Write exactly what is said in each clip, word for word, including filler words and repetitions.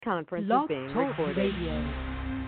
Conference is Blog being Talk recorded. Radio.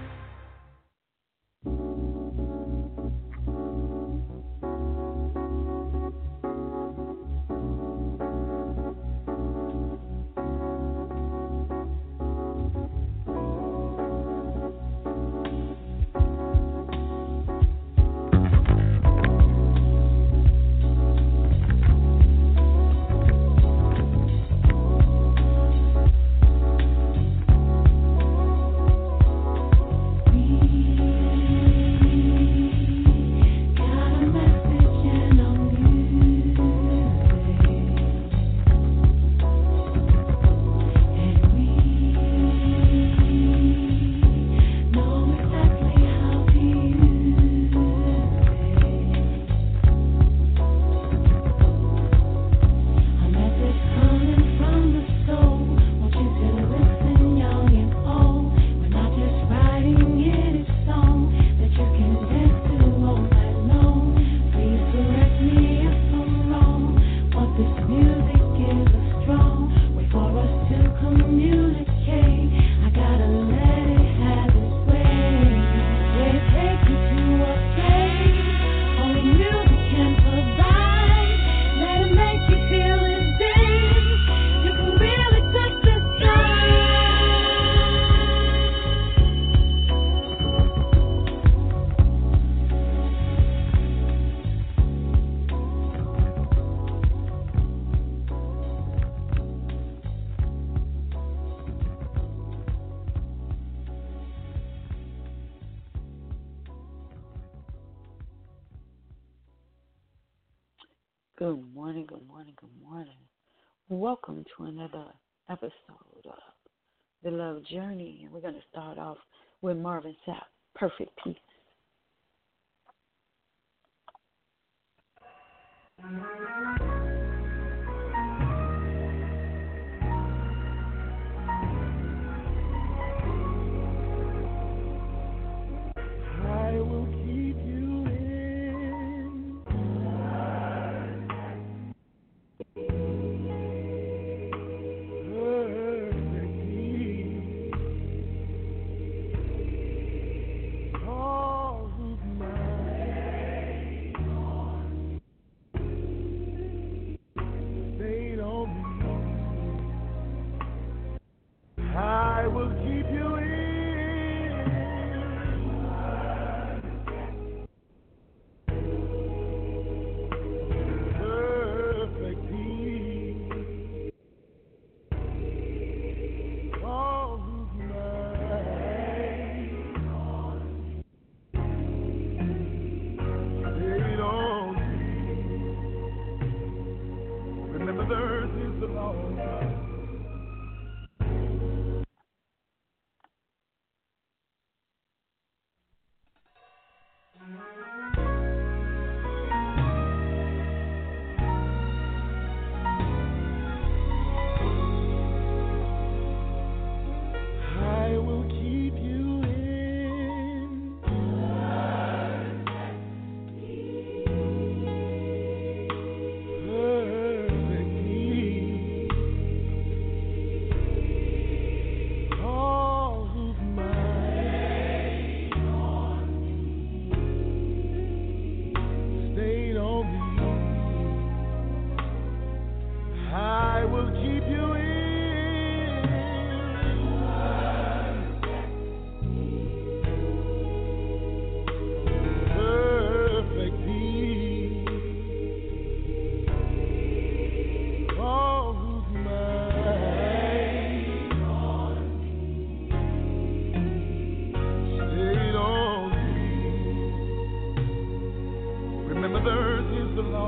Good morning, good morning, good morning. Welcome to another episode of The Love Journey. And we're going to start off with Marvin Sapp, Perfect Peace. I will keep you I will keep you in perfect peace. All whose mind stayed on thee. Remember, theirs is the law. I will keep you in perfect peace. All whose mind stayed on me. I will keep you in perfect peace. All whose mind stayed on thee. Remember, theirs is the law,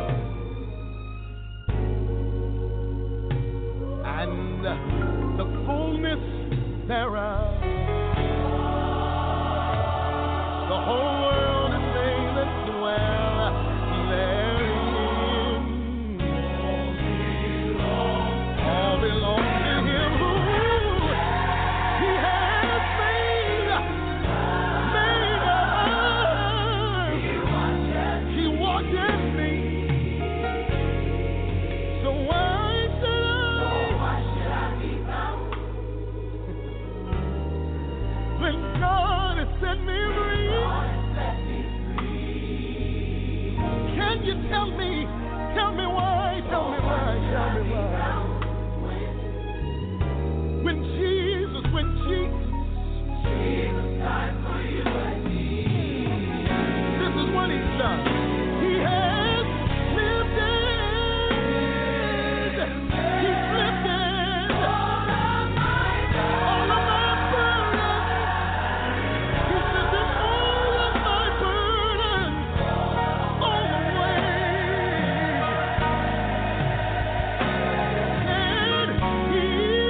and the fullness thereof. The whole world is they that dwell therein. All belong to him who he has made, made us. He watches me. So why should I? set me free. Can you tell me, tell me why, tell me why, tell me why? When Jesus, when Jesus, Jesus died for you and me. This is what he's done. He has lifted, he's lifted all of my burdens. He's lifted all of my burdens all the way. And he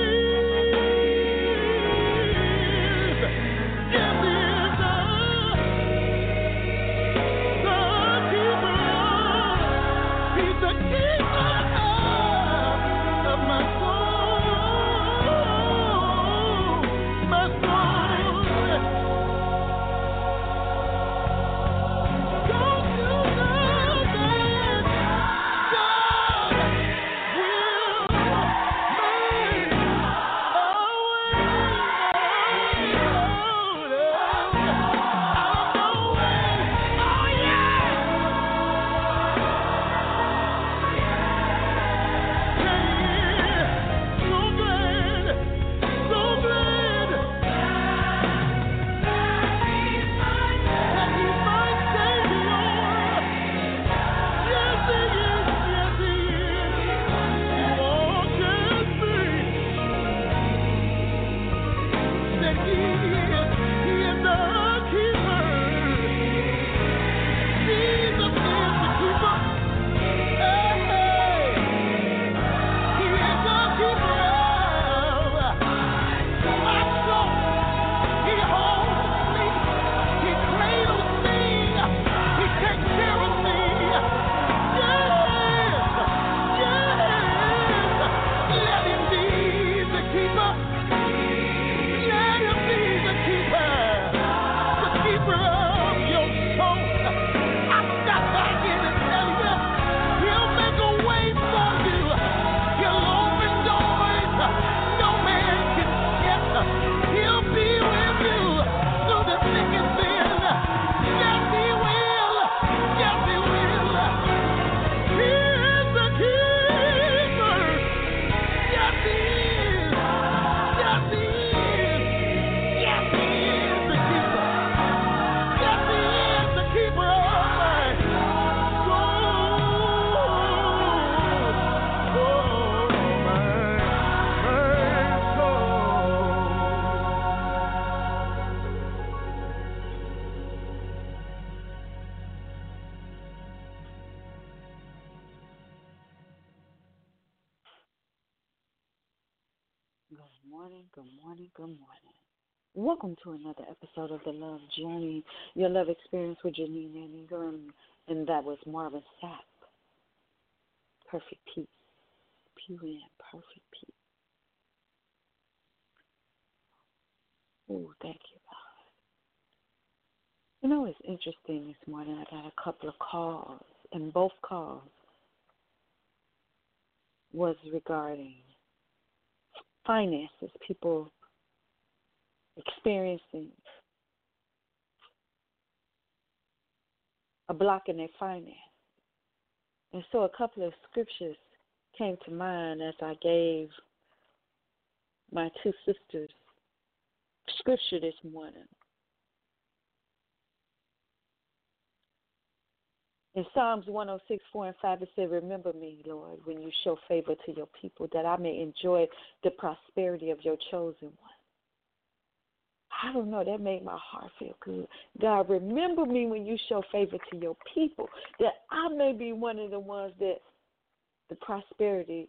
Good morning, good morning, good morning. Welcome to another episode of The Love Journey, your love experience with Janine and Ingram, and that was Marvin Sapp. Perfect peace. P U N, perfect peace. Oh, thank you, God. You know, it's interesting this morning. I got a couple of calls, and both calls was regarding finances, people experiencing a block in their finance. And so a couple of scriptures came to mind as I gave my two sisters scripture this morning. In Psalms one oh six, four and five, it said, remember me, Lord, when you show favor to your people, that I may enjoy the prosperity of your chosen one. I don't know, that made my heart feel good. God, remember me when you show favor to your people, that I may be one of the ones that the prosperity,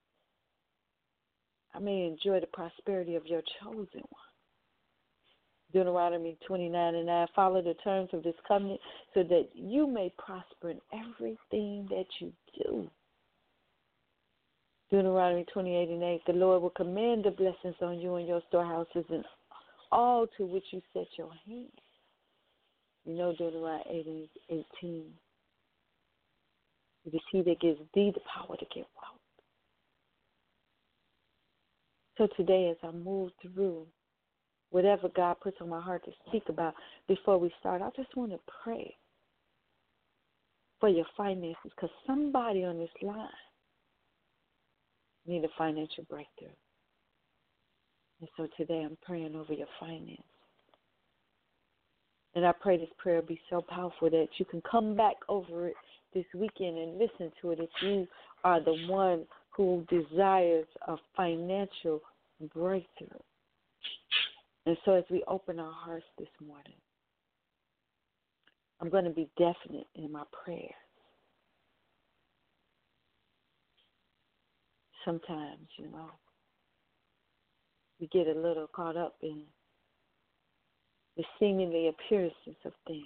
I may enjoy the prosperity of your chosen one. Deuteronomy twenty-nine and nine, follow the terms of this covenant so that you may prosper in everything that you do. Deuteronomy twenty-eight and eight, the Lord will command the blessings on you and your storehouses and all to which you set your hand. You know Deuteronomy eight and eighteen. It is he that gives thee the power to get wealth. So today as I move through whatever God puts on my heart to speak about before we start, I just want to pray for your finances, because somebody on this line need a financial breakthrough. And so today I'm praying over your finances. And I pray this prayer be so powerful that you can come back over it this weekend and listen to it if you are the one who desires a financial breakthrough. And so as we open our hearts this morning, I'm going to be definite in my prayers. Sometimes, you know, we get a little caught up in the seemingly appearances of things.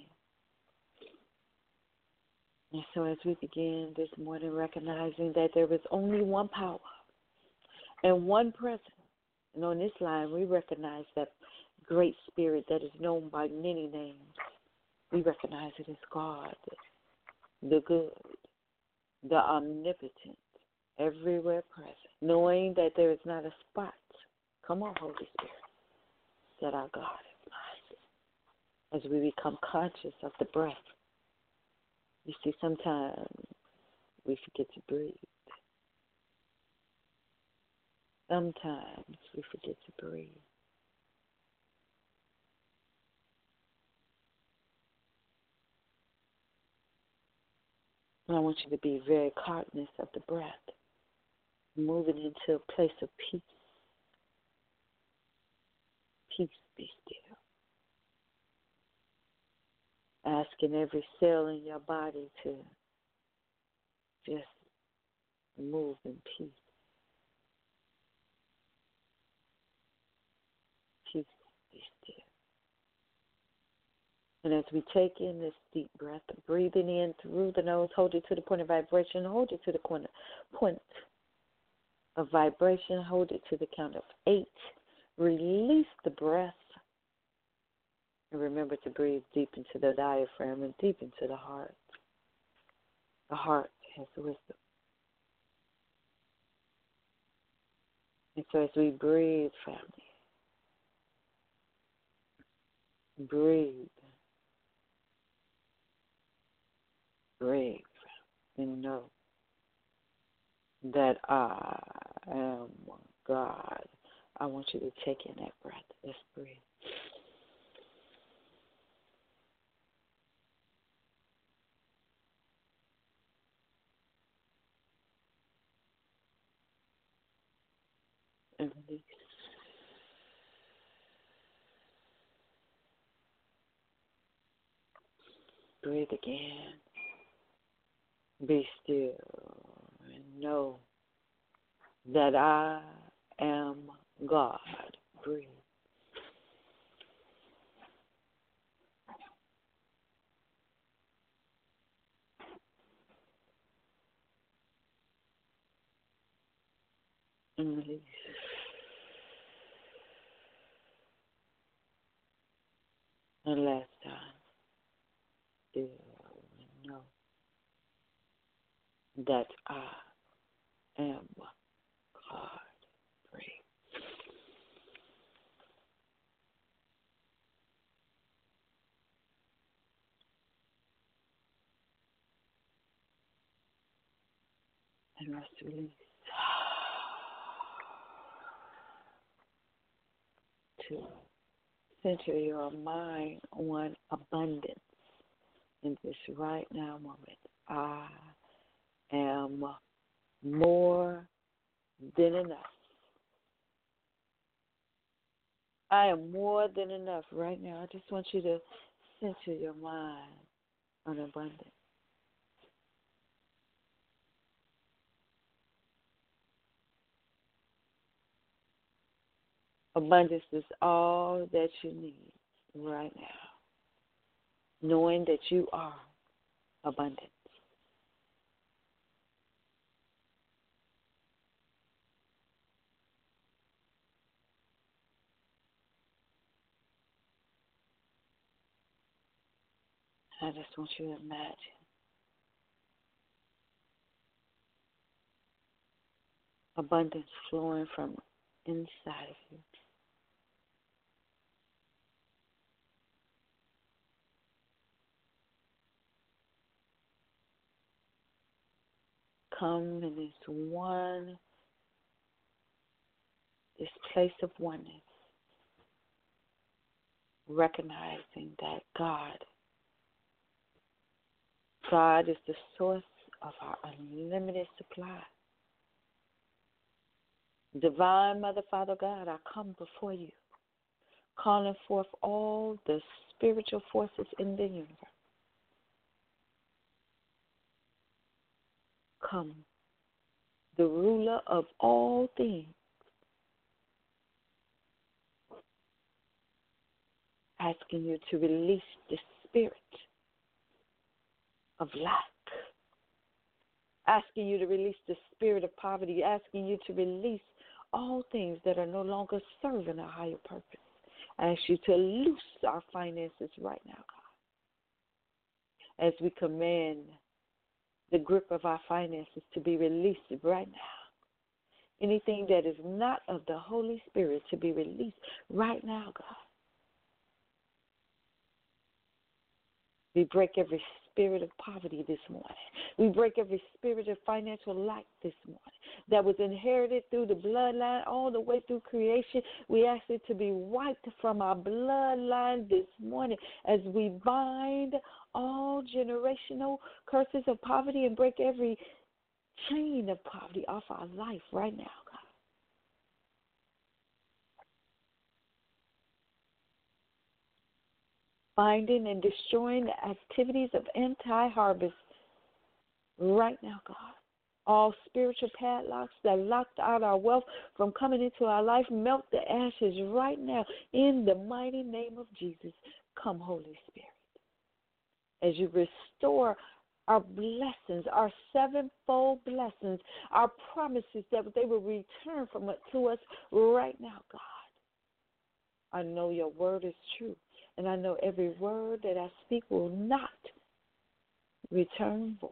And so as we begin this morning, recognizing that there is only one power and one presence, and on this line we recognize that great spirit that is known by many names. We recognize it as God, the good, the omnipotent, everywhere present, knowing that there is not a spot, come on, Holy Spirit, that our God is not. As we become conscious of the breath, you see, sometimes we forget to breathe. Sometimes we forget to breathe. And I want you to be very cognizant of the breath, moving into a place of peace. Peace, be still. Asking every cell in your body to just move in peace. Peace, be still. And as we take in this deep breath, breathing in through the nose, hold it to the point of vibration, hold it to the corner, point of vibration, hold it to the count of eight. Release the breath. And remember to breathe deep into the diaphragm and deep into the heart. The heart has wisdom. And so as we breathe, family, breathe. Breathe and know that I am God. I want you to take in that breath. Let's breathe. And release. Breathe again. Be still and know that I am God. Breathe. And release. And last time. Still and know that I am God. Breathe. And rest, release. To center your mind on abundance in this right now moment. I am more than enough. I am more than enough right now. I just want you to center your mind on abundance. Abundance is all that you need right now, knowing that you are abundant. I just want you to imagine abundance flowing from inside of you. come in this one, this place of oneness, recognizing that God, God is the source of our unlimited supply. Divine Mother, Father God, I come before you, calling forth all the spiritual forces in the universe. Come, the ruler of all things, asking you to release the spirit of lack, asking you to release the spirit of poverty, asking you to release all things that are no longer serving a higher purpose. I ask you to loose our finances right now, God, as we command the grip of our finances to be released right now. Anything that is not of the Holy Spirit to be released right now, God. We break every spirit of poverty this morning. We break every spirit of financial lack this morning that was inherited through the bloodline all the way through creation. We ask it to be wiped from our bloodline this morning as we bind all generational curses of poverty and break every chain of poverty off our life right now, God. Binding and destroying the activities of anti-harvest right now, God. All spiritual padlocks that locked out our wealth from coming into our life, melt the ashes right now in the mighty name of Jesus. Come, Holy Spirit, as you restore our blessings, our sevenfold blessings, our promises that they will return from it to us right now, God. I know your word is true. And I know every word that I speak will not return void.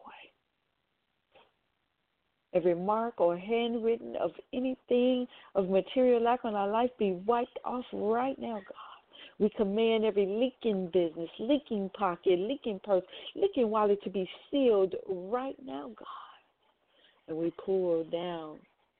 Every mark or handwritten of anything of material lack on our life be wiped off right now, God. We command every leaking business, leaking pocket, leaking purse, leaking wallet to be sealed right now, God. And we pull down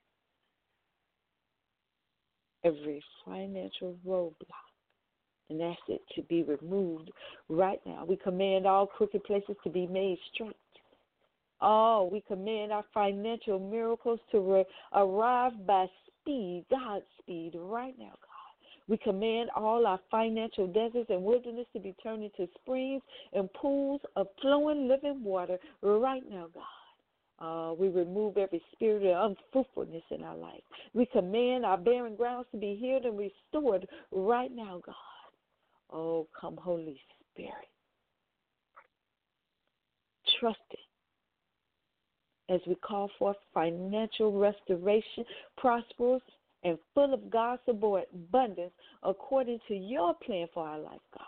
every financial roadblock and ask it to be removed right now. We command all crooked places to be made straight. Oh, we command our financial miracles to re- arrive by speed, God's speed, right now, God. We command all our financial deserts and wilderness to be turned into springs and pools of flowing living water right now, God. Uh, we remove every spirit of unfruitfulness in our life. We command our barren grounds to be healed and restored right now, God. Oh, come, Holy Spirit. Trust it as we call forth financial restoration, prosperous and full of God's abundance according to your plan for our life, God.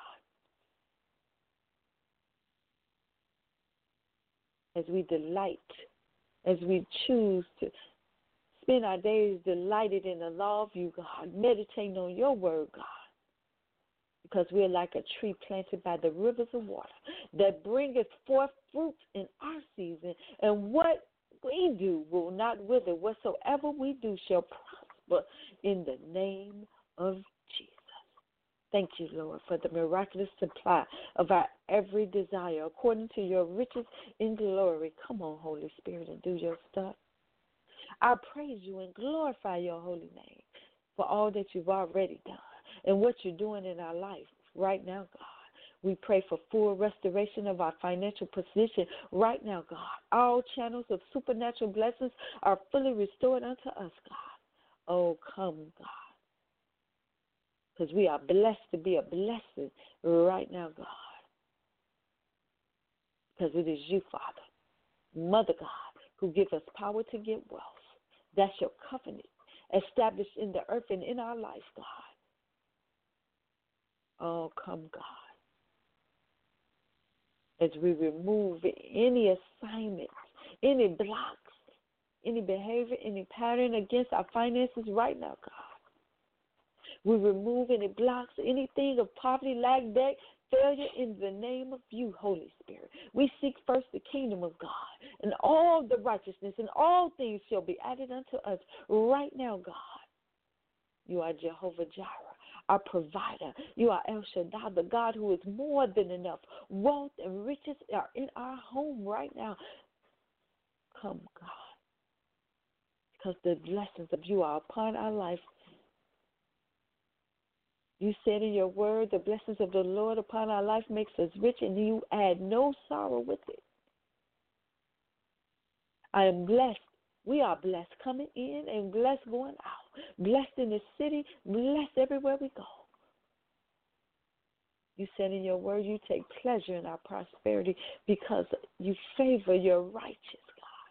As we delight, as we choose to spend our days delighted in the law of you, God, meditating on your word, God. Because we're like a tree planted by the rivers of water that bringeth forth fruit in our season. And what we do will not wither. Whatsoever we do shall prosper in the name of Jesus. Thank you, Lord, for the miraculous supply of our every desire according to your riches in glory. Come on, Holy Spirit, and do your stuff. I praise you and glorify your holy name for all that you've already done and what you're doing in our life right now, God. We pray for full restoration of our financial position right now, God. All channels of supernatural blessings are fully restored unto us, God. Oh, come, God. Because we are blessed to be a blessing right now, God. Because it is you, Father, Mother God, who give us power to get wealth. That's your covenant established in the earth and in our life, God. Oh, come, God. As we remove any assignments, any blocks, any behavior, any pattern against our finances right now, God. We remove any blocks, anything of poverty, lack, debt, failure in the name of you, Holy Spirit. We seek first the kingdom of God, and all the righteousness and all things shall be added unto us right now, God. You are Jehovah Jireh, our provider. You are El Shaddai, the God who is more than enough. Wealth and riches are in our home right now. Come, God, because the blessings of you are upon our life. You said in your word, the blessings of the Lord upon our life makes us rich, and you add no sorrow with it. I am blessed. We are blessed coming in and blessed going out. Blessed in the city, blessed everywhere we go. You said in your word you take pleasure in our prosperity because you favor your righteous God.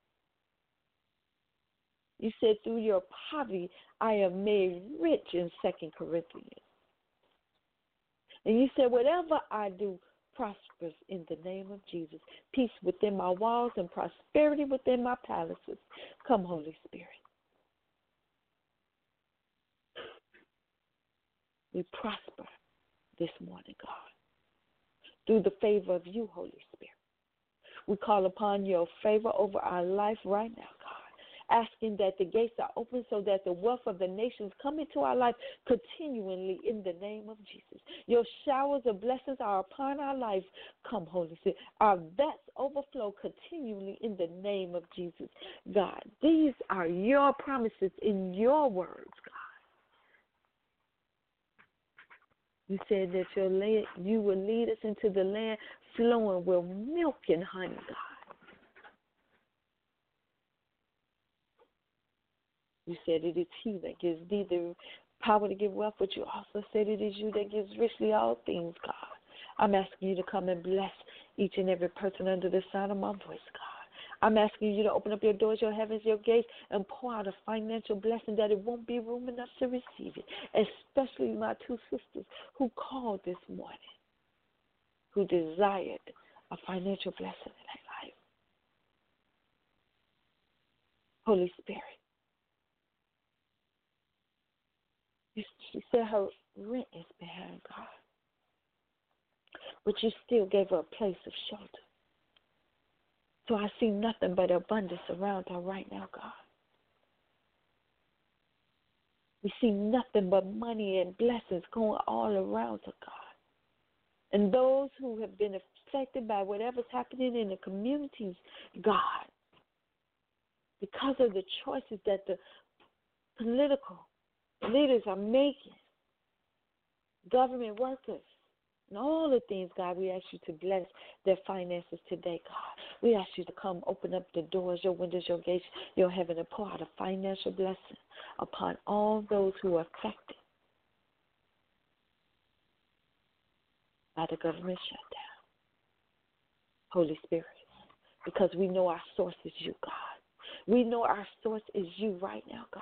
You said through your poverty I am made rich in Second Corinthians. And you said whatever I do prospers in the name of Jesus. Peace within my walls and prosperity within my palaces. Come, Holy Spirit. We prosper this morning, God, through the favor of you, Holy Spirit. We call upon your favor over our life right now, God, asking that the gates are open so that the wealth of the nations come into our life continually in the name of Jesus. Your showers of blessings are upon our life. Come, Holy Spirit. Our vats overflow continually in the name of Jesus. God, these are your promises in your words, God. You said that your land, you will lead us into the land flowing with milk and honey, God. You said it is he that gives thee the power to give wealth, but you also said it is you that gives richly all things, God. I'm asking you to come and bless each and every person under the sound of my voice, God. I'm asking you to open up your doors, your heavens, your gates, and pour out a financial blessing that it won't be room enough to receive it, especially my two sisters who called this morning, who desired a financial blessing in their life. Holy Spirit, she said her rent is behind, God, but you still gave her a place of shelter. So I see nothing but abundance around her right now, God. We see nothing but money and blessings going all around her, God. And those who have been affected by whatever's happening in the communities, God, because of the choices that the political leaders are making, government workers, and all the things, God, we ask you to bless their finances today, God. We ask you to come open up the doors, your windows, your gates, your heaven, and pour out a financial blessing upon all those who are affected by the government shutdown. Holy Spirit, because we know our source is you, God. We know our source is you right now, God.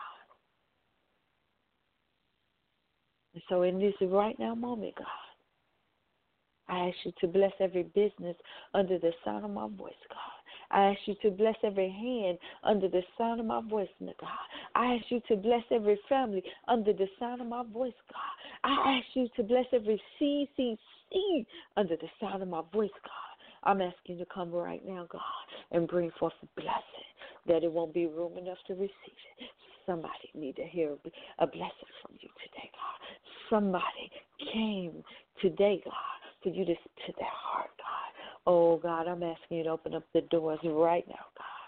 And so in this right now moment, God, I ask you to bless every business under the sound of my voice, God. I ask you to bless every hand under the sound of my voice, God. I ask you to bless every family under the sound of my voice, God. I ask you to bless every C C C under the sound of my voice, God. I'm asking you to come right now, God, and bring forth a blessing that it won't be room enough to receive it. Somebody need to hear a blessing from you today, God. Somebody came today, God, for you to to their heart, God. Oh, God, I'm asking you to open up the doors right now, God,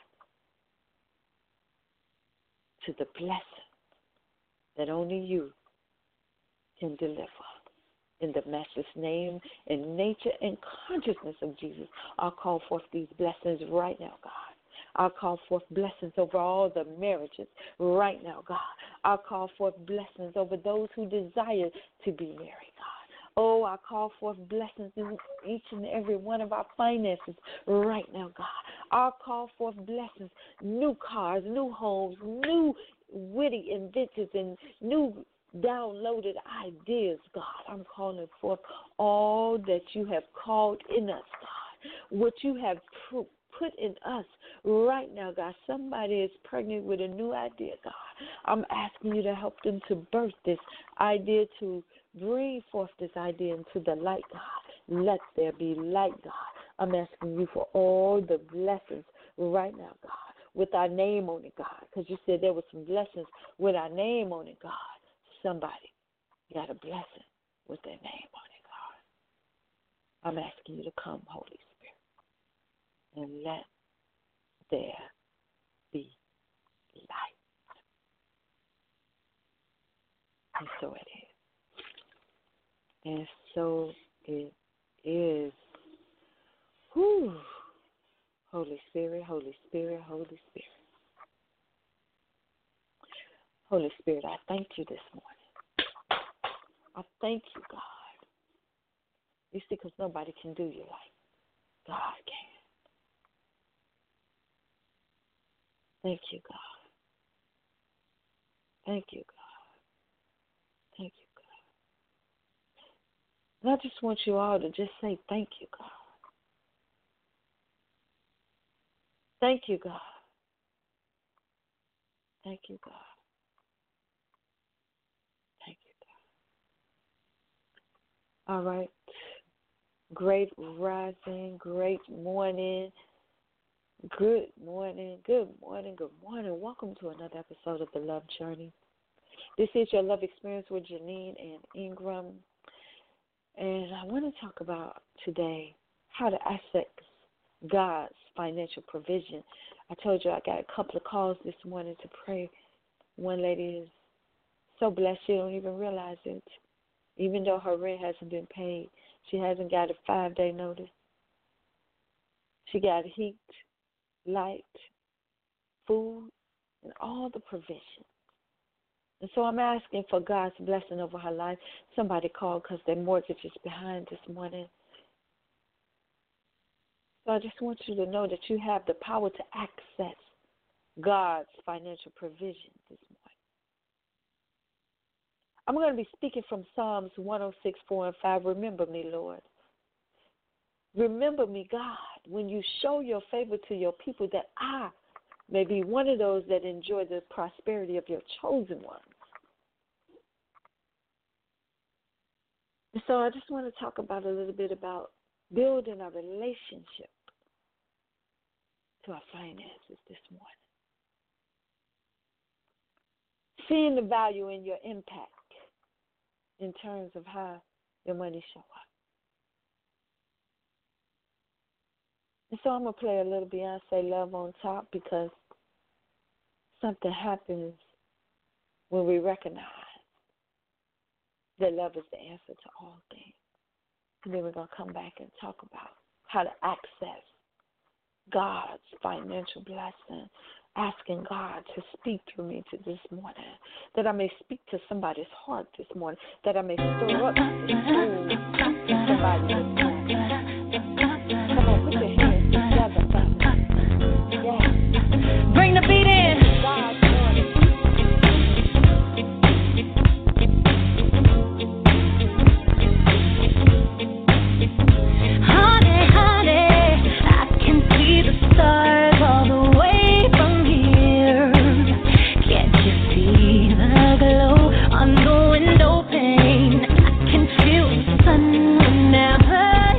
to the blessing that only you can deliver. In the Master's name and nature and consciousness of Jesus, I'll call forth these blessings right now, God. I'll call forth blessings over all the marriages right now, God. I'll call forth blessings over those who desire to be married, God. Oh, I call forth blessings in each and every one of our finances right now, God. I'll call forth blessings, new cars, new homes, new witty inventions, and new downloaded ideas, God. I'm calling forth all that you have called in us, God. What you have pr- put in us right now, God. Somebody is pregnant with a new idea, God. I'm asking you to help them to birth this idea to Bring forth this idea into the light, God. Let there be light, God. I'm asking you for all the blessings right now, God, with our name on it, God, because you said there were some blessings with our name on it, God. Somebody got a blessing with their name on it, God. I'm asking you to come, Holy Spirit, and let there be light. And so it is. And so it is. Whew. Holy Spirit, Holy Spirit, Holy Spirit. Holy Spirit, I thank you this morning. I thank you, God. You see, because nobody can do you like God can. Thank you, God. Thank you, God. Thank you, God. And I just want you all to just say thank you, God. Thank you, God. Thank you, God. Thank you, God. All right. Great rising, great morning. Good morning, good morning, good morning. Welcome to another episode of The Love Journey. This is your love experience with Janine and Ingram. And I want to talk about today how to access God's financial provision. I told you I got a couple of calls this morning to pray. One lady is so blessed she don't even realize it. Even though her rent hasn't been paid, she hasn't got a five-day notice. She got heat, light, food, and all the provision. And so I'm asking for God's blessing over her life. Somebody called because their mortgage is behind this morning. So I just want you to know that you have the power to access God's financial provision this morning. I'm going to be speaking from Psalms one oh six, four and five. Remember me, Lord. Remember me, God, when you show your favor to your people, that I may be one of those that enjoy the prosperity of your chosen ones. And so I just want to talk about a little bit about building a relationship to our finances this morning. Seeing the value in your impact in terms of how your money show up. And so I'm going to play a little Beyonce Love on Top, because something happens when we recognize that love is the answer to all things. And then we're going to come back and talk about how to access God's financial blessing, asking God to speak through me to this morning, that I may speak to somebody's heart this morning, that I may stir up the soul in somebody this morning. Come on, put your hands together, family. Yes. Bring the beat in. God's morning. Honey, honey, I can see the stars all the way from here. Can't you see the glow on the window pane? I can feel the sun whenever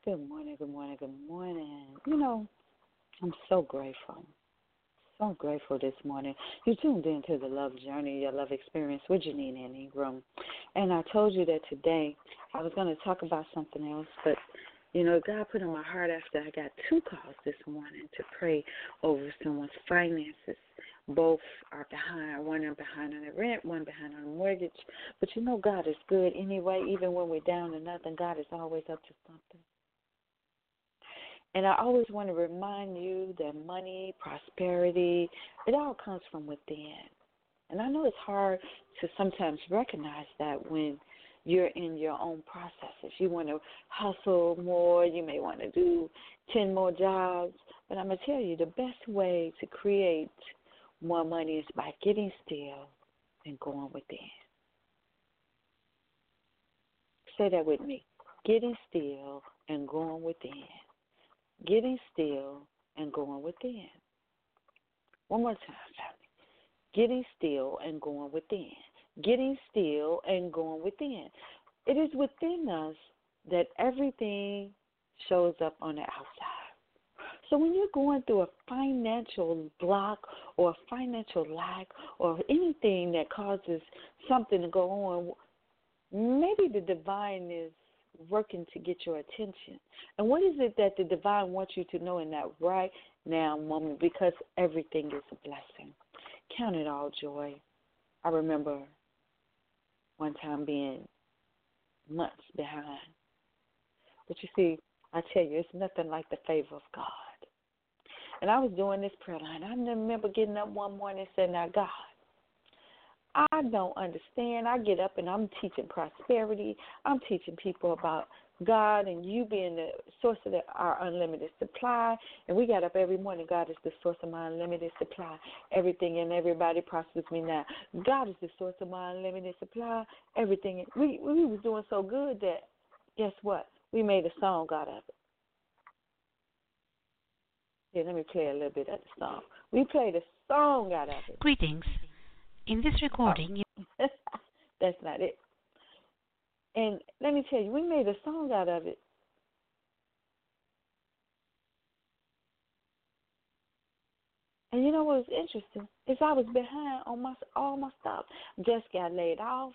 Good morning, good morning, good morning. You know, I'm so grateful. So grateful this morning. You tuned into the Love Journey, your love experience with Janine and Ingram. And I told you that today I was going to talk about something else, but, you know, God put on my heart after I got two calls this morning to pray over someone's finances. Both are behind. One are behind on the rent, one behind on the mortgage. But you know God is good anyway. Even when we're down to nothing, God is always up to something. And I always want to remind you that money, prosperity, it all comes from within. And I know it's hard to sometimes recognize that when you're in your own processes. You want to hustle more. You may want to do ten more jobs. But I'm going to tell you, the best way to create more money is by getting still and going within. Say that with me. Getting still and going within. Getting still and going within. One more time, family. Getting still and going within. Getting still and going within. It is within us that everything shows up on the outside. So when you're going through a financial block or a financial lack or anything that causes something to go on, maybe the divine is working to get your attention. And what is it that the divine wants you to know in that right now moment? Because everything is a blessing. Count it all joy. I remember one time being months behind. But you see, I tell you, it's nothing like the favor of God. And I was doing this prayer line. I remember getting up one morning and saying, now, God, I don't understand. I get up and I'm teaching prosperity. I'm teaching people about God and you being the source of the, our unlimited supply. And we got up every morning. God is the source of my unlimited supply. Everything and everybody prospers me now. God is the source of my unlimited supply. Everything. We we was doing so good that, guess what? We made a song out of it. Yeah, let me play a little bit of the song. We played a song out of it. Greetings. In this recording, oh. That's not it. And let me tell you, we made a song out of it. And you know what was interesting? Is I was behind on my all my stuff. Just got laid off.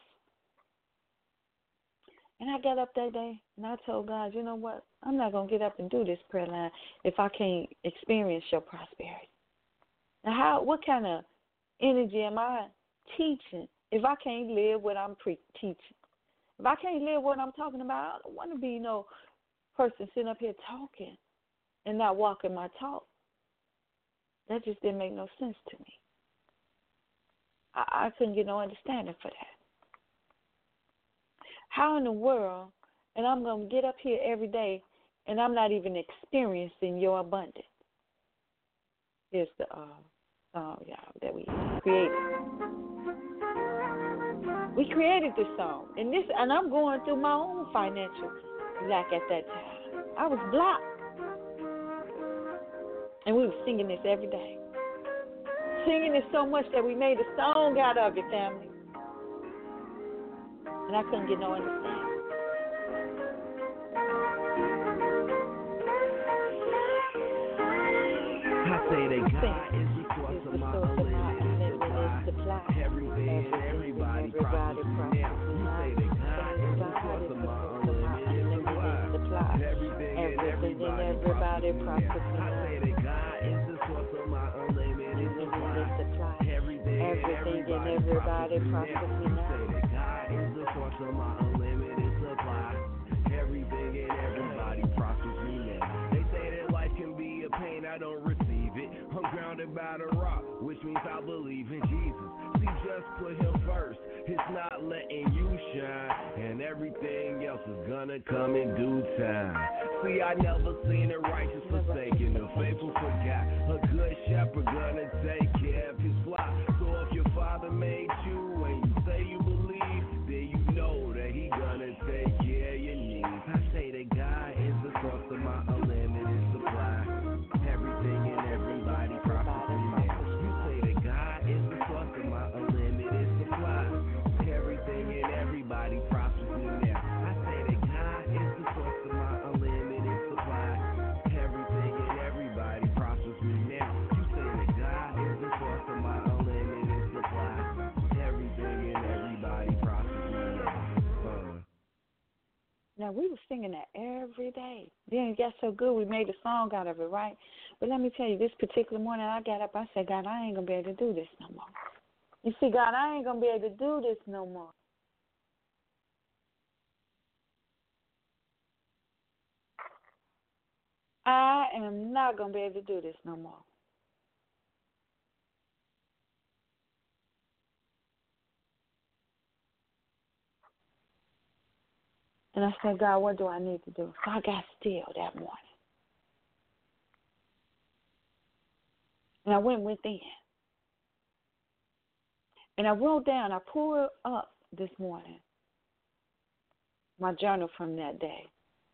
And I got up that day and I told God, you know what? I'm not going to get up and do this prayer line if I can't experience your prosperity. Now, how? What kind of energy am I teaching if I can't live what I'm pre- teaching? If I can't live what I'm talking about, I don't want to be no person sitting up here talking and not walking my talk. That just didn't make no sense to me. I, I couldn't get no understanding for that. How in the world, and I'm going to get up here every day, and I'm not even experiencing your abundance? Here's the uh, song, y'all, that we created. We created this song, and this, and I'm going through my own financial lack at that time. I was blocked, and we were singing this every day. Singing it so much that we made a song out of it, family. And I couldn't get no understanding. I say that God is the source of my unlimited supply. Everything and everybody prospers me now. You say that God is the source of my unlimited supply. Everything and everybody prospers me now. I say that God is the source of my unlimited supply. Everything and everybody prospers me now. Say that God is the source of my unlimited supply. Everything and everybody prospers me now. They say that life can be a pain, I don't receive it. I'm grounded by the rock, which means I believe in Jesus. See, just put him first. It's not letting you shine, and everything else is gonna come in due time. See, I never seen the righteous forsaken, the faithful forgot. A good shepherd gonna take care of his flock. So if your father made you and you say you believe, then you know that he gonna take care of your needs. I say that God is the source of my unlimited supply. Everything and everybody prospers me now. You say that God is the source of my unlimited supply. Everything and everybody prospers me now. I say that God is the source of my unlimited supply. Now, we were singing that every day. Then it got so good, we made a song out of it, right? But let me tell you, this particular morning, I got up, I said, God, I ain't going to be able to do this no more. You see, God, I ain't going to be able to do this no more. I am not going to be able to do this no more. And I said, God, what do I need to do? So I got still that morning. And I went within. And I wrote down, I pulled up this morning my journal from that day.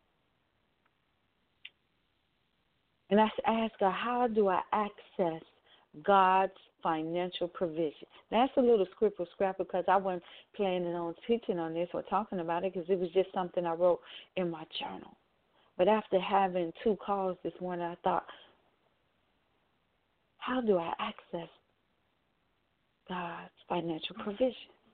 And I asked God, how do I access God's financial provision? That's a little scribble scrap because I wasn't planning on teaching on this or talking about it because it was just something I wrote in my journal. But after having two calls this morning, I thought, how do I access God's financial provision?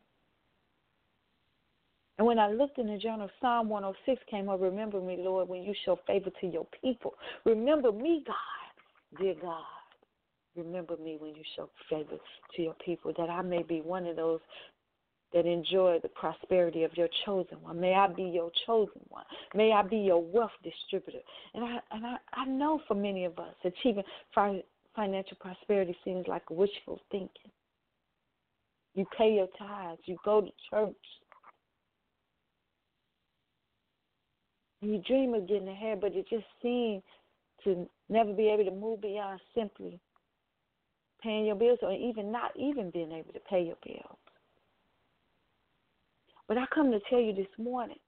And when I looked in the journal, Psalm one oh six came up, remember me, Lord, when you show favor to your people. Remember me, God, dear God. Remember me when you show favor to your people, that I may be one of those that enjoy the prosperity of your chosen one. May I be your chosen one. May I be your wealth distributor. And I and I, I know for many of us, achieving fi- financial prosperity seems like wishful thinking. You pay your tithes. You go to church. You dream of getting ahead, but it just seems to never be able to move beyond simply paying your bills or even not even being able to pay your bills. But I come to tell you this morning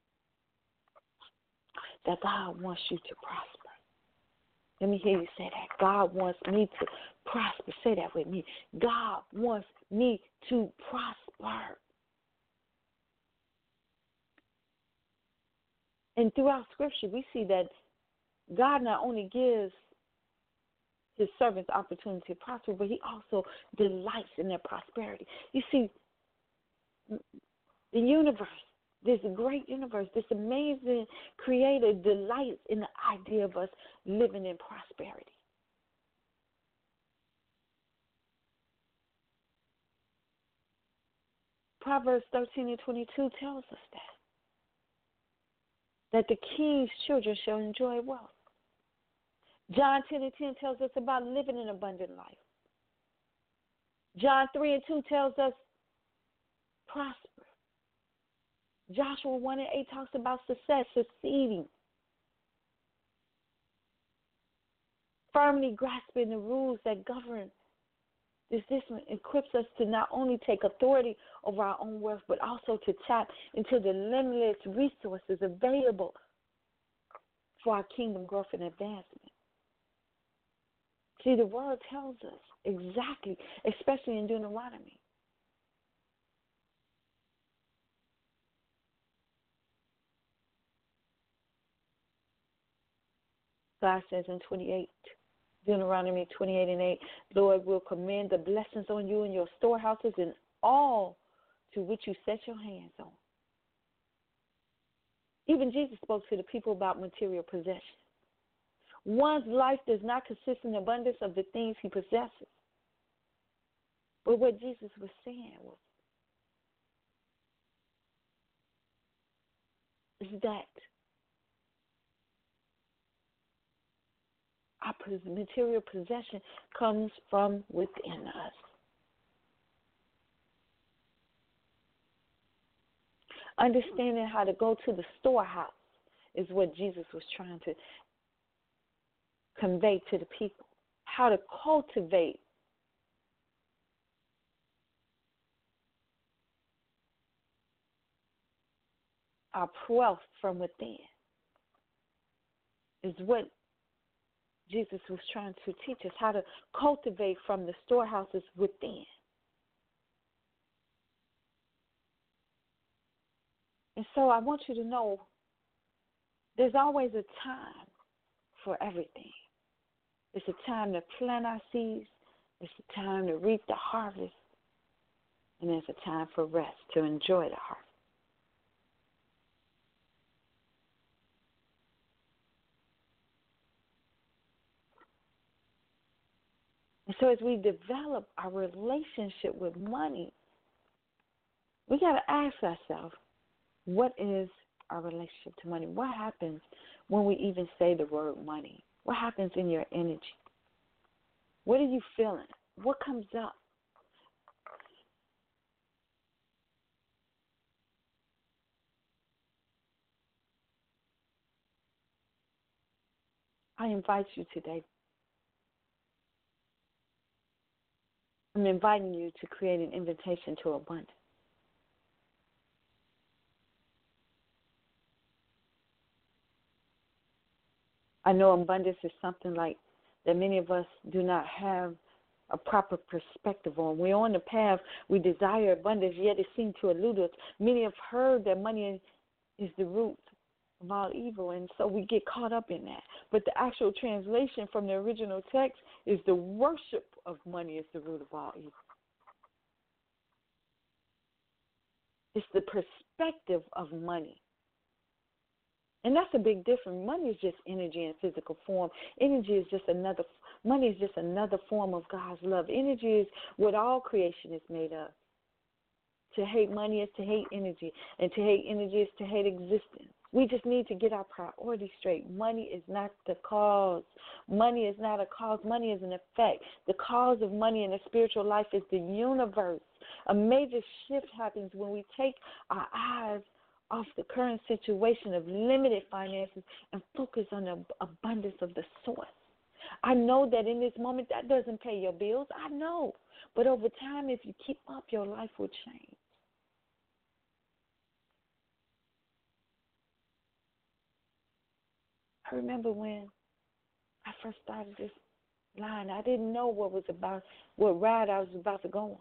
that God wants you to prosper. Let me hear you say that. God wants me to prosper. Say that with me. God wants me to prosper. And throughout Scripture, we see that God not only gives his servants opportunity to prosper, but he also delights in their prosperity. You see, the universe, this great universe, this amazing creator delights in the idea of us living in prosperity. Proverbs thirteen and twenty-two tells us that. That the king's children shall enjoy wealth. John ten and ten tells us about living an abundant life. John three and two tells us prosper. Joshua one and eight talks about success, succeeding. Firmly grasping the rules that govern this system equips us to not only take authority over our own wealth, but also to tap into the limitless resources available for our kingdom growth and advancement. See, the word tells us exactly, especially in Deuteronomy. God says in twenty-eight, Deuteronomy twenty-eight and eight, Lord will command the blessings on you in your storehouses and all to which you set your hands on. Even Jesus spoke to the people about material possession. One's life does not consist in abundance of the things he possesses. But what Jesus was saying was, is that our material possession comes from within us. Understanding how to go to the storehouse is what Jesus was trying to convey to the people. How to cultivate our wealth from within is what Jesus was trying to teach us, how to cultivate from the storehouses within. And so I want you to know there's always a time for everything. It's a time to plant our seeds. It's a time to reap the harvest. And there's a time for rest, to enjoy the harvest. So as we develop our relationship with money, we got to ask ourselves, what is our relationship to money? What happens when we even say the word money? What happens in your energy? What are you feeling? What comes up? I invite you today. I'm inviting you to create an invitation to abundance. I know abundance is something like that many of us do not have a proper perspective on. We're on the path, we desire abundance, yet it seems to elude us. Many have heard that money is the root of all evil, and so we get caught up in that. But the actual translation from the original text is the worship of money is the root of all evil. It's the perspective of money. And that's a big difference. Money is just energy in physical form. Energy is just another, money is just another form of God's love. Energy is what all creation is made of. To hate money is to hate energy, and to hate energy is to hate existence. We just need to get our priorities straight. Money is not the cause. Money is not a cause. Money is an effect. The cause of money in the spiritual life is the universe. A major shift happens when we take our eyes off the current situation of limited finances and focus on the abundance of the source. I know that in this moment that doesn't pay your bills. I know. But over time, if you keep up, your life will change. I remember when I first started this line, I didn't know what was about, what ride I was about to go on.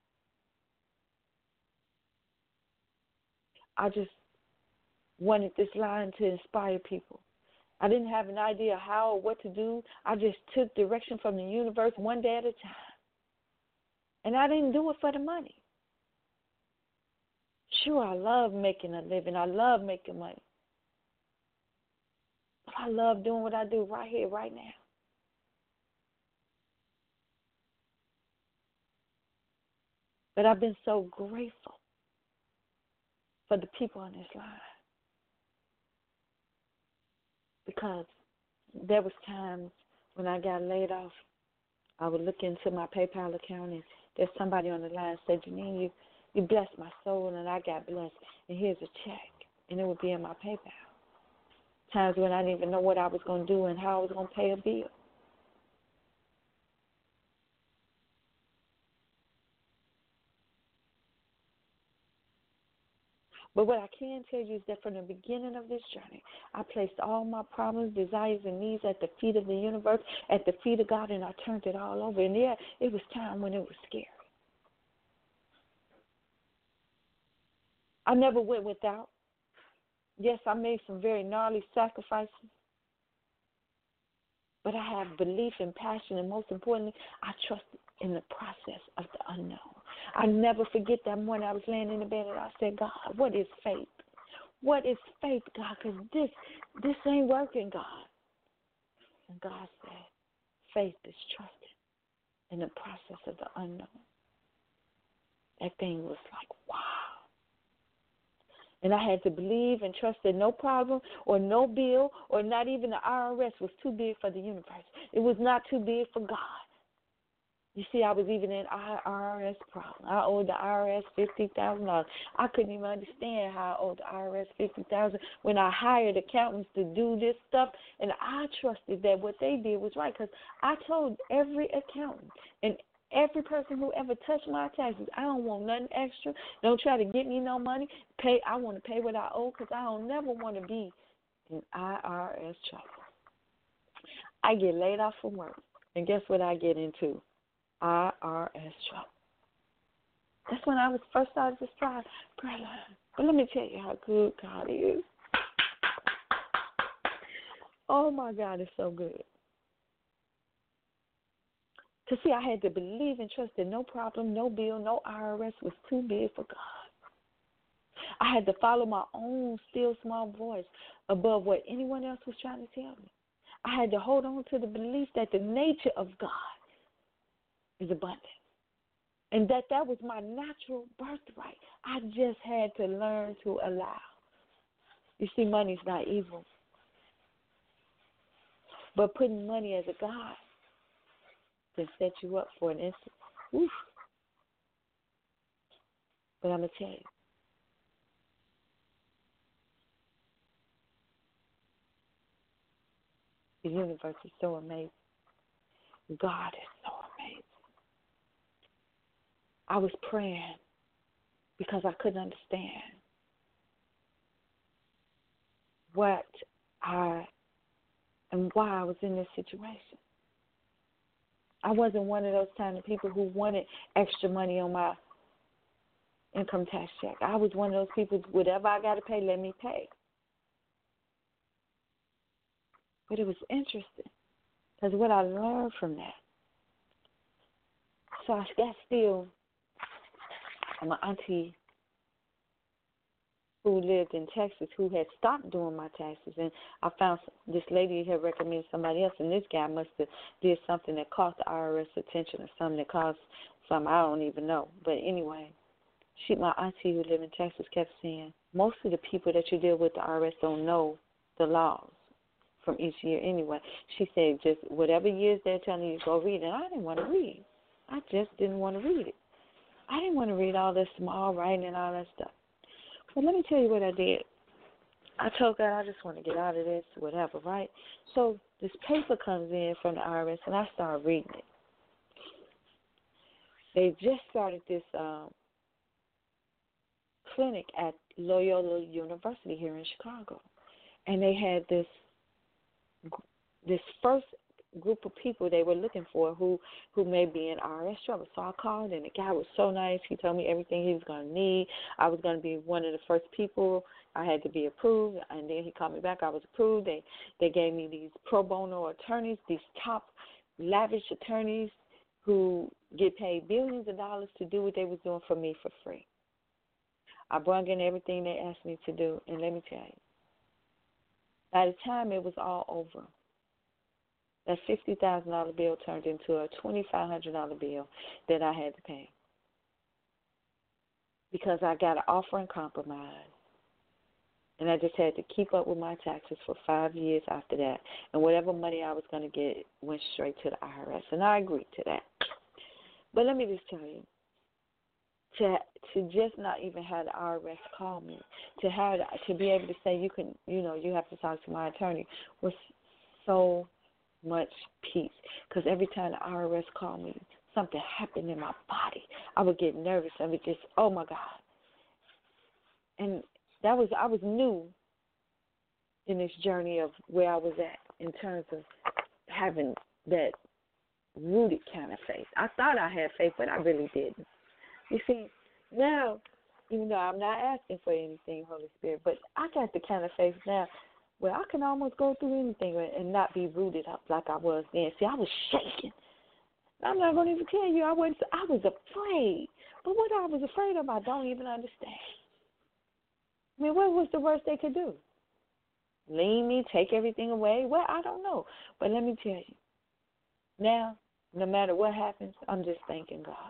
I just wanted this line to inspire people. I didn't have an idea how or what to do. I just took direction from the universe one day at a time. And I didn't do it for the money. Sure, I love making a living. I love making money. But I love doing what I do right here, right now. But I've been so grateful for the people on this line. Because there was times when I got laid off, I would look into my PayPal account and there's somebody on the line said, Janine, you, you blessed my soul and I got blessed, and here's a check. And it would be in my PayPal. Times when I didn't even know what I was going to do and how I was going to pay a bill. But what I can tell you is that from the beginning of this journey, I placed all my problems, desires, and needs at the feet of the universe, at the feet of God, and I turned it all over. And yeah, it was time when it was scary. I never went without. Yes, I made some very gnarly sacrifices. But I have belief and passion, and most importantly, I trusted in the process of the unknown. I never forget that morning I was laying in the bed and I said, God, what is faith? What is faith, God? Because this, this ain't working, God. And God said, faith is trusting in the process of the unknown. That thing was like, wow. And I had to believe and trust that no problem or no bill or not even the I R S was too big for the universe. It was not too big for God. You see, I was even in I R S problem. I owed the I R S fifty thousand dollars. I couldn't even understand how I owed the I R S fifty thousand dollars when I hired accountants to do this stuff, and I trusted that what they did was right because I told every accountant and every person who ever touched my taxes, I don't want nothing extra. Don't try to get me no money. Pay. I want to pay what I owe because I don't never want to be in I R S trouble. I get laid off from work, and guess what I get into? I R S trouble. That's when I was first started this prayer line. But let me tell you how good God is. Oh, my God, it's so good. To see, I had to believe and trust that no problem, no bill, no I R S was too big for God. I had to follow my own still small voice above what anyone else was trying to tell me. I had to hold on to the belief that the nature of God is abundant. And that that was my natural birthright. I just had to learn to allow. You see, money's not evil. But putting money as a god can set you up for an instant. Oof. But I'm going to tell you, the universe is so amazing. God is so amazing. I was praying because I couldn't understand what I and why I was in this situation. I wasn't one of those kind of people who wanted extra money on my income tax check. I was one of those people, whatever I got to pay, let me pay. But it was interesting because what I learned from that. So I got still my auntie who lived in Texas who had stopped doing my taxes, and I found this lady had recommended somebody else, and this guy must have did something that caught the I R S attention or something that caused something I don't even know. But anyway, she, my auntie who lived in Texas kept saying, most of the people that you deal with the I R S don't know the laws from each year anyway. She said just whatever years they're telling you to go read, and I didn't want to read. I just didn't want to read it. I didn't want to read all this small writing and all that stuff. But let me tell you what I did. I told God I just want to get out of this, whatever, right? So this paper comes in from the I R S, and I started reading it. They just started this um, clinic at Loyola University here in Chicago, and they had this this first group of people they were looking for who, who may be in I R S trouble. So I called, and the guy was so nice. He told me everything he was going to need. I was going to be one of the first people. I had to be approved, and then he called me back. I was approved. They they gave me these pro bono attorneys, these top lavish attorneys who get paid billions of dollars to do what they was doing for me for free. I brought in everything they asked me to do, and let me tell you, by the time it was all over, that fifty thousand dollars bill turned into a twenty-five hundred dollars bill that I had to pay because I got an offer in compromise, and I just had to keep up with my taxes for five years after that, and whatever money I was going to get went straight to the I R S, and I agreed to that. But let me just tell you, to to just not even have the I R S call me, to have to be able to say you can, you know, you have to talk to my attorney was so much peace, because every time the I R S called me, something happened in my body. I would get nervous. I would just, oh my God. And that was, I was new in this journey of where I was at in terms of having that rooted kind of faith. I thought I had faith, but I really didn't. You see, now, even though I'm not asking for anything, Holy Spirit, but I got the kind of faith now where I can almost go through anything and not be rooted up like I was then. See, I was shaking. I'm not going to even tell you. I was I was afraid. But what I was afraid of, I don't even understand. I mean, what was the worst they could do? Lean me, take everything away? Well, I don't know. But let me tell you, now, no matter what happens, I'm just thanking God.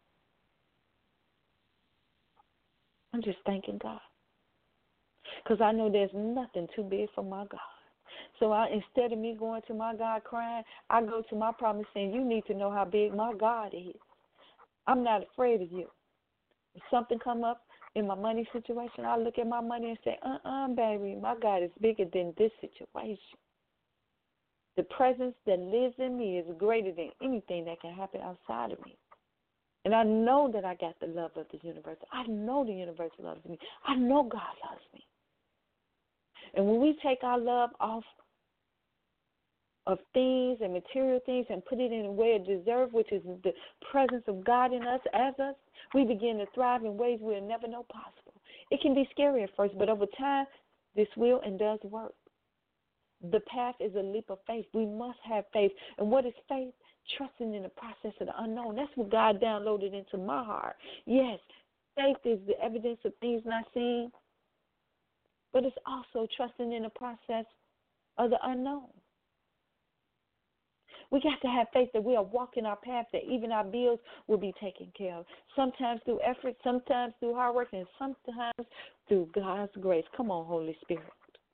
I'm just thanking God. Because I know there's nothing too big for my God. So I, instead of me going to my God crying, I go to my promise saying, you need to know how big my God is. I'm not afraid of you. If something come up in my money situation, I look at my money and say, uh-uh, baby, my God is bigger than this situation. The presence that lives in me is greater than anything that can happen outside of me. And I know that I got the love of the universe. I know the universe loves me. I know God loves me. And when we take our love off of things and material things and put it in a way of deserve, which is the presence of God in us as us, we begin to thrive in ways we'll never know possible. It can be scary at first, but over time, this will and does work. The path is a leap of faith. We must have faith. And what is faith? Trusting in the process of the unknown. That's what God downloaded into my heart. Yes, faith is the evidence of things not seen, but it's also trusting in the process of the unknown. We got to have faith that we are walking our path, that even our bills will be taken care of. Sometimes through effort, sometimes through hard work, and sometimes through God's grace. Come on, Holy Spirit.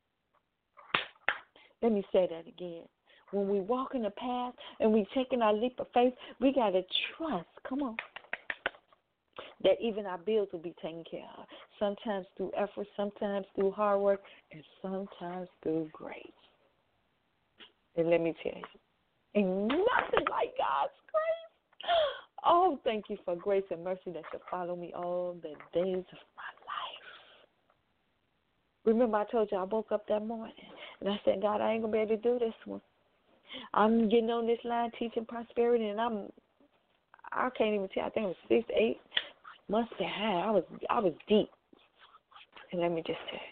Let me say that again. When we walk in the path and we taking our leap of faith, we got to trust, come on, that even our bills will be taken care of. Sometimes through effort, sometimes through hard work, and sometimes through grace. And let me tell you, ain't nothing like God's grace. Oh, thank you for grace and mercy that shall follow me all the days of my life. Remember I told you I woke up that morning and I said, God, I ain't going to be able to do this one. I'm getting on this line teaching prosperity, and I'm, I can't even tell, I think it was six, eight months behind. I was, I was deep. And let me just tell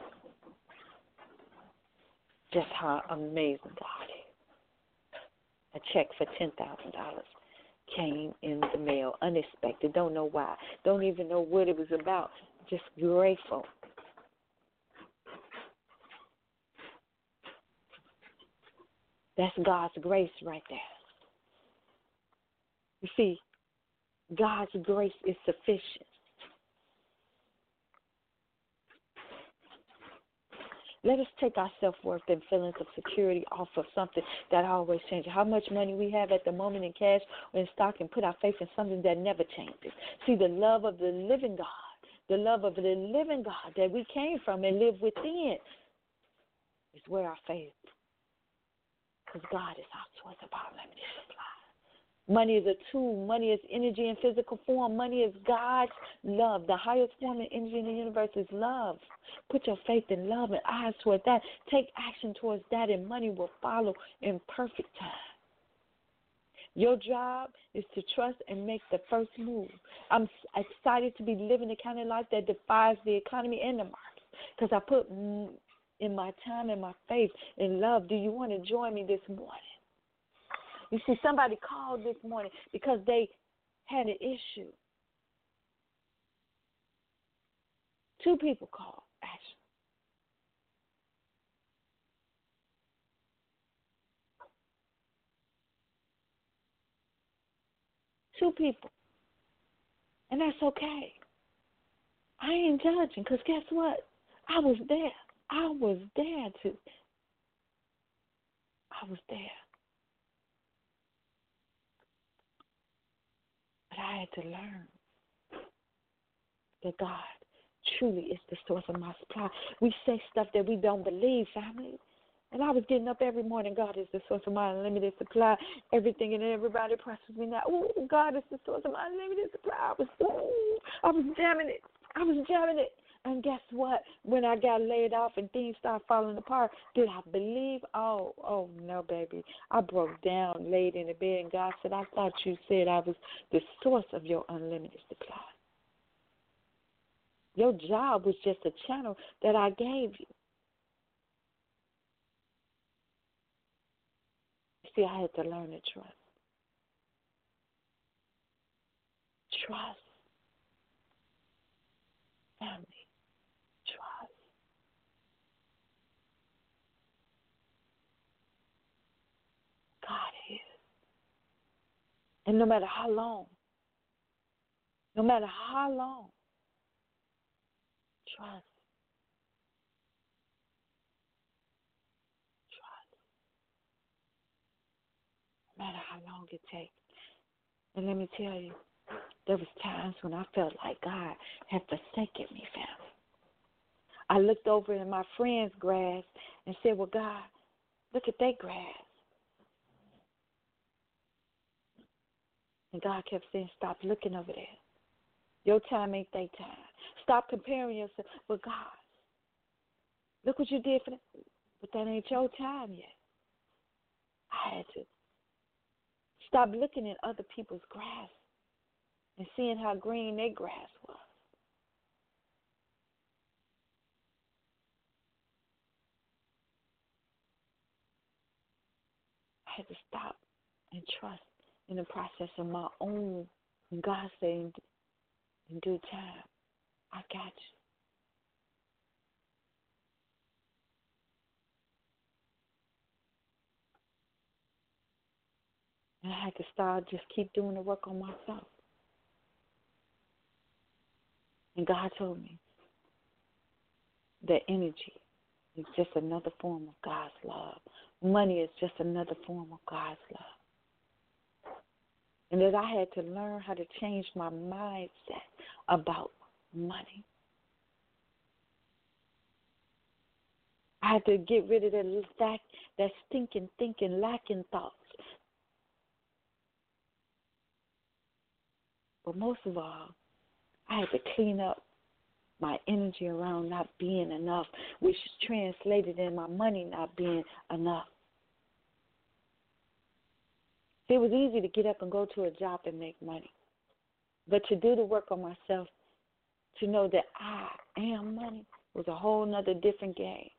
you, just how amazing God is. A check for ten thousand dollars came in the mail, unexpected. Don't know why. Don't even know what it was about. Just grateful. That's God's grace right there. You see, God's grace is sufficient. Let us take our self-worth and feelings of security off of something that always changes. How much money we have at the moment in cash or in stock, and put our faith in something that never changes. See, the love of the living God, the love of the living God that we came from and live within is where our faith is. Because God is our source of our limited supply. Money is a tool. Money is energy in physical form. Money is God's love. The highest form of energy in the universe is love. Put your faith in love and eyes toward that. Take action towards that, and money will follow in perfect time. Your job is to trust and make the first move. I'm excited to be living the kind of life that defies the economy and the market, because I put in my time and my faith in love. Do you want to join me this morning? You see, somebody called this morning because they had an issue. Two people called, actually. Two people. And that's okay. I ain't judging, because guess what? I was there. I was there to. I was there. But I had to learn that God truly is the source of my supply. We say stuff that we don't believe, family. And I was getting up every morning, God is the source of my unlimited supply. Everything and everybody presses me now. Oh, God is the source of my unlimited supply. I was, ooh, I was jamming it. I was jamming it. And guess what? When I got laid off and things started falling apart, did I believe? Oh, oh, no, baby. I broke down, laid in the bed, and God said, I thought you said I was the source of your unlimited supply. Your job was just a channel that I gave you. See, I had to learn to trust. Trust. Family. Trust. God is. And no matter how long, no matter how long, trust. Trust. No matter how long it takes. And let me tell you, there was times when I felt like God had forsaken me, family. I looked over in my friend's grass and said, well, God, look at their grass. And God kept saying, stop looking over there. Your time ain't their time. Stop comparing yourself with God. Look what you did for them. But that ain't your time yet. I had to stop looking at other people's grass and seeing how green their grass was. I had to stop and trust in the process of my own. And God said, in due time, I got you. And I had to start just keep doing the work on myself. And God told me that energy is just another form of God's love. Money is just another form of God's love. And that I had to learn how to change my mindset about money. I had to get rid of that, that, that stinking thinking, lacking thoughts. But most of all, I had to clean up my energy around not being enough, which is translated in my money not being enough. It was easy to get up and go to a job and make money. But to do the work on myself, to know that I am money, was a whole nother different game.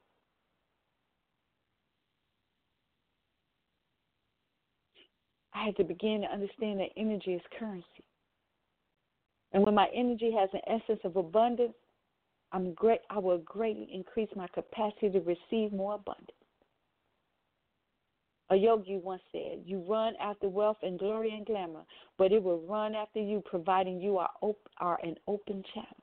I had to begin to understand that energy is currency. And when my energy has an essence of abundance, I'm great, I will greatly increase my capacity to receive more abundance. A yogi once said, you run after wealth and glory and glamour, but it will run after you, providing you are, op- are an open channel.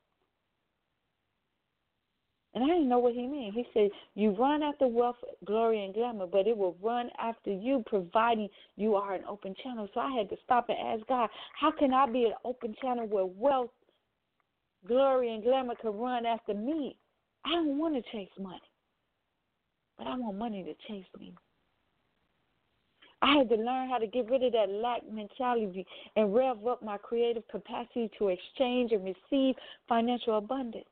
And I didn't know what he meant. He said, you run after wealth, glory, and glamour, but it will run after you, providing you are an open channel. So I had to stop and ask God, how can I be an open channel where wealth, glory, and glamour can run after me? I don't want to chase money, but I want money to chase me. I had to learn how to get rid of that lack mentality and rev up my creative capacity to exchange and receive financial abundance.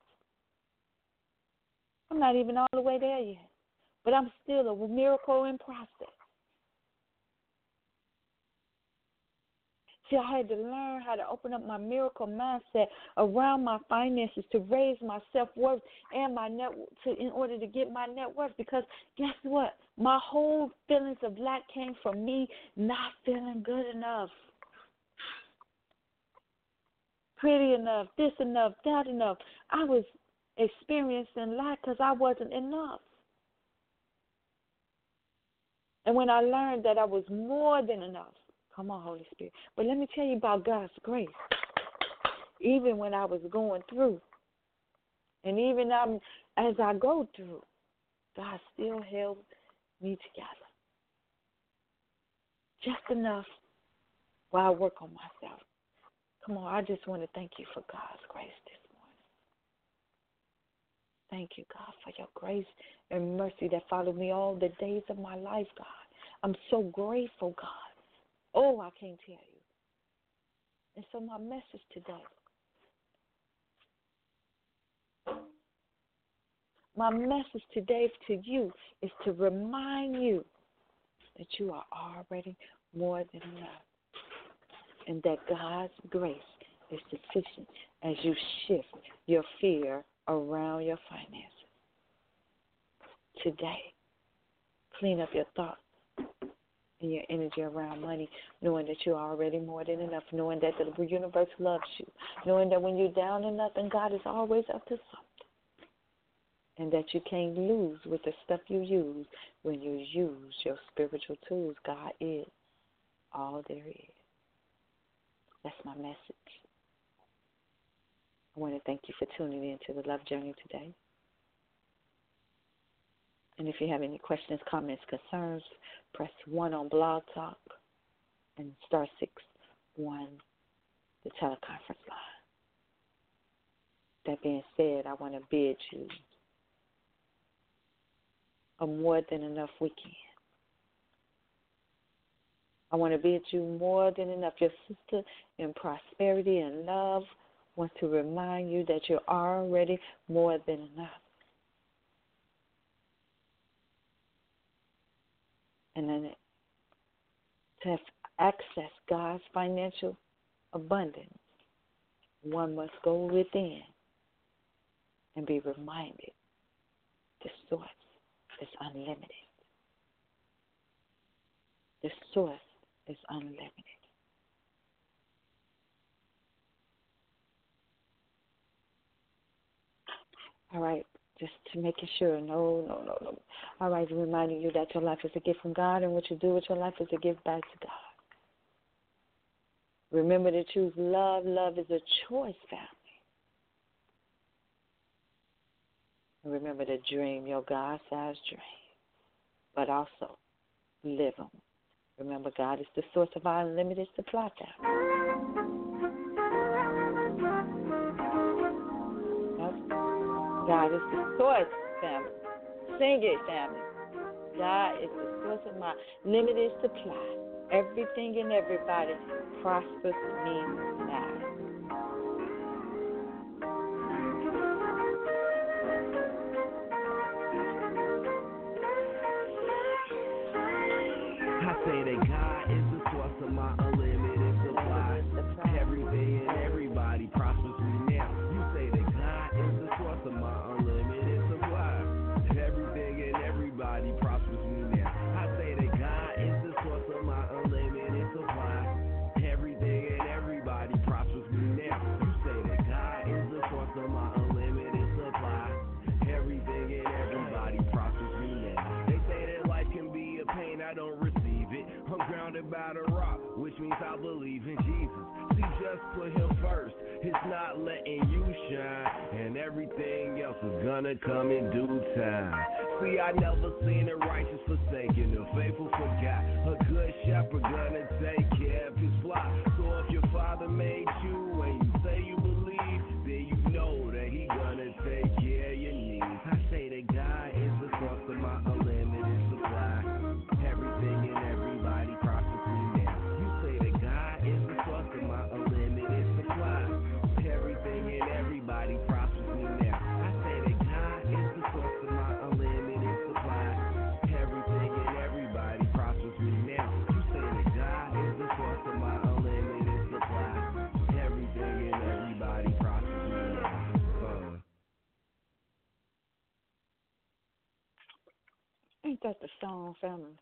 I'm not even all the way there yet, but I'm still a miracle in process. See, I had to learn how to open up my miracle mindset around my finances to raise my self-worth and my net to, in order to get my net worth. Because guess what? My whole feelings of lack came from me not feeling good enough, pretty enough, this enough, that enough. I was experiencing lack because I wasn't enough. And when I learned that I was more than enough, come on, Holy Spirit. But let me tell you about God's grace. Even when I was going through, and even um, as I go through, God still held me together. Just enough while I work on myself. Come on, I just want to thank you for God's grace this morning. Thank you, God, for your grace and mercy that followed me all the days of my life, God. I'm so grateful, God. Oh, I can't tell you. And so my message today, my message today to you is to remind you that you are already more than enough, and that God's grace is sufficient as you shift your fear around your finances. Today, clean up your thoughts and your energy around money, knowing that you're already more than enough, knowing that the universe loves you, knowing that when you're down and nothing, God is always up to something, and that you can't lose with the stuff you use when you use your spiritual tools. God is all there is. That's my message. I want to thank you for tuning in to the Love Journey today. And if you have any questions, comments, concerns, press one on Blog Talk and star six one the teleconference line. That being said, I want to bid you a more than enough weekend. I want to bid you more than enough. Your sister in prosperity and love wants to remind you that you're already more than enough. And then to have access God's financial abundance, one must go within and be reminded the source is unlimited. The source is unlimited. All right, just to make it sure, no, no, no, no. All right, reminding you that your life is a gift from God, and what you do with your life is a gift back to God. Remember to choose love. Love is a choice, family. And remember to dream your God-sized dream, but also live them. Remember, God is the source of our unlimited supply, family. God is the source, family. Sing it, family. God is the source of my limited supply. Everything and everybody prospers me now. I say that God is the source of my unlimited supply. Everything and everybody prospers me now. You say that God is the source of my unlimited supply. Everything and everybody prospers me now. I say that God is the source of my unlimited supply. Everything and everybody prospers me now. You say that God is the source of my unlimited supply. Everything and everybody prospers me now. They say that life can be a pain, I don't receive it. I'm grounded by the rock, which means I believe in Jesus. See, just put him first. It's not letting you shine, and everything else is gonna come in due time. See, I never seen the righteous forsaken, the faithful forgot. A good shepherd gonna take care of his flock. So if your father made you and you say you believe, then you know that he gonna take care of your needs. I say that God is the source of my unlimited supply. Everything and everybody prospers me now. You say that God is the source of my unlimited supply. Everything and everybody prospers me now. I say that God is the source of my unlimited supply. Everything and everybody prospers me now. You say that God is the source of my unlimited supply. Everything and everybody prospers me now. Uh. Ain't that the song, family?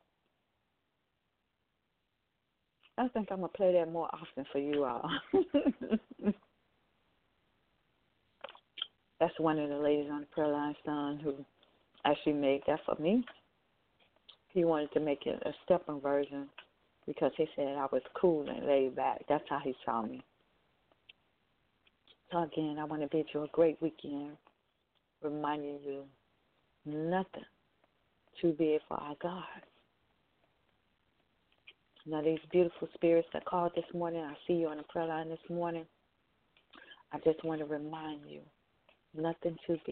I think I'm going to play that more often for you all. That's one of the ladies on the prayer line son who actually made that for me. He wanted to make it a stepping version because he said I was cool and laid back. That's how he saw me. So again, I want to bid you a great weekend, reminding you nothing too big for our God. Now, these beautiful spirits that called this morning, I see you on the prayer line this morning. I just want to remind you, nothing too big.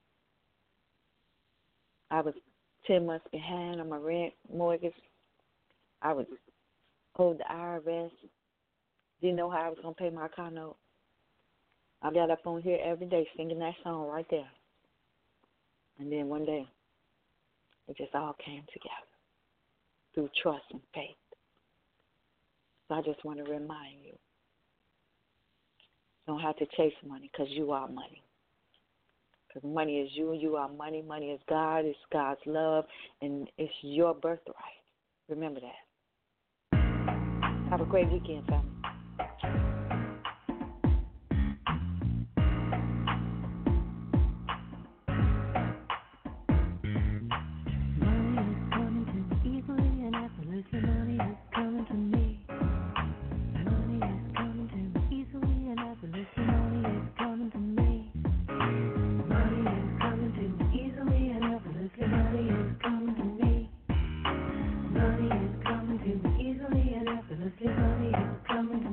I was ten months behind on my rent mortgage. I was owed the I R S. Didn't know how I was going to pay my car note. I got up on here every day singing that song right there. And then one day, it just all came together through trust and faith. So I just want to remind you, don't have to chase money because you are money. Because money is you, you are money. Money is God, it's God's love, and it's your birthright. Remember that. Have a great weekend, family. Money is coming to me easily and effortlessly. Money is coming to me.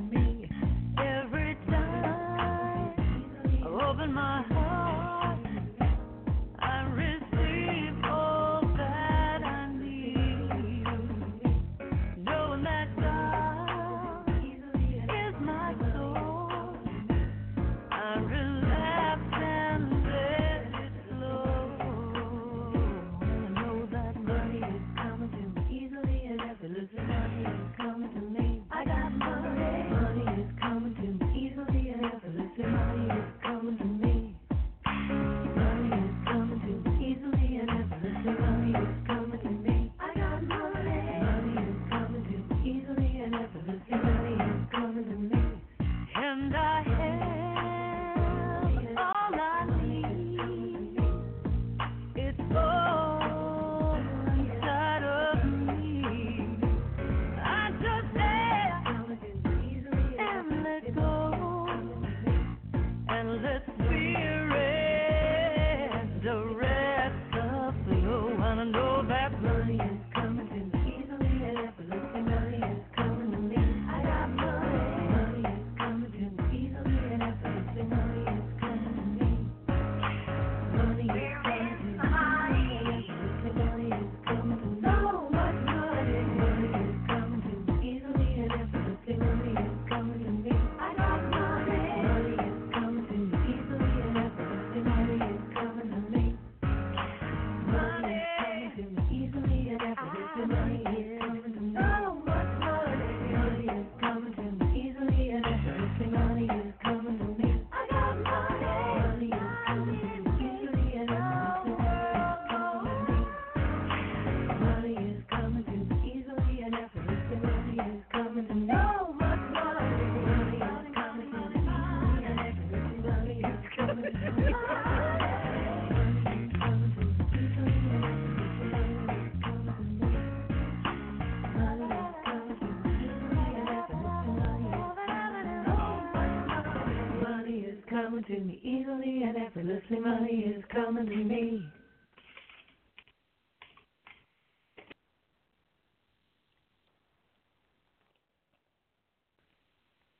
flowing to me easily and effortlessly. Money is coming to me.